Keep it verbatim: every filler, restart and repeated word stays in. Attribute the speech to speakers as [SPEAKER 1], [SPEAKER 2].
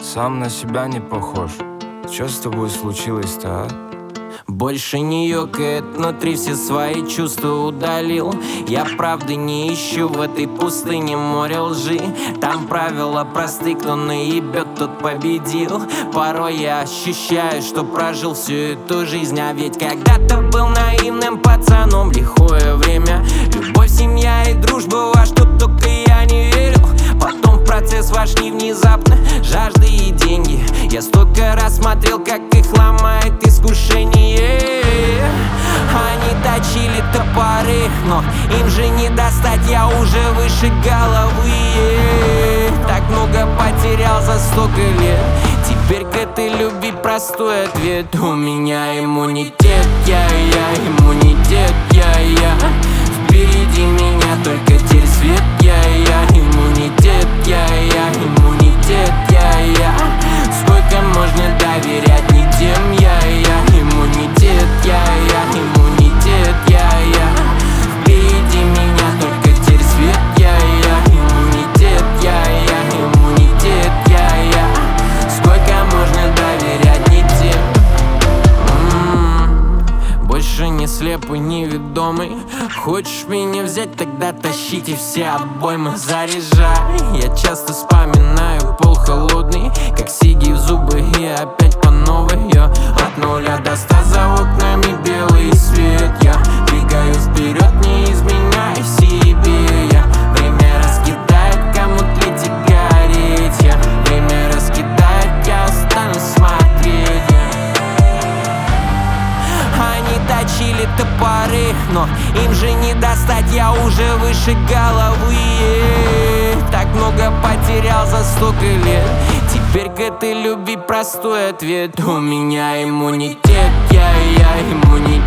[SPEAKER 1] Сам на себя не похож. Что с тобой случилось-то, а?
[SPEAKER 2] Больше не ёкает внутри, все свои чувства удалил. Я правды не ищу в этой пустыне море лжи. Там правила просты, кто наебет, тот победил. Порой я ощущаю, что прожил всю эту жизнь. А ведь когда-то был наивным пацаном. Лихое время, любовь, семья и дружба, во что только я не верил. Потом в процесс вошли внезапно жажда и деньги. Я столько раз смотрел, как их ломает искушение. Они точили топоры, но им же не достать, я уже выше головы. Так много потерял за столько лет. Теперь к этой любви простой ответ: у меня иммунитет, я, я, иммунитет, я, я. Впереди меня только теперь свет, я, я, иммунитет, я, я, иммунитет, я, я. Сколько можно доверять не тем, я, я, иммунитет, я, я, иммунитет, я, я. Впереди меня только теперь свет, я, я, иммунитет, я, я, иммунитет, я, я. Сколько можно доверять не тем. М-м-м. Больше не слепый, неведомый. Хочешь меня взять, тогда тащите все обоймы, заряжай. Я часто вспоминаю пол холодный, как сиги в зубы и опять по новой. Я от нуля до ста, за окнами белый свет. Я двигаюсь вперед, не изменяя себе. Я время раскидает, кому тлеть и гореть. Я время раскидает, я останусь смотреть. Они точили топоры, но им же не достать, я уже выше головы. Так много потерял за столько лет. Теперь к этой любви простой ответ: у меня иммунитет, я, я, иммунитет.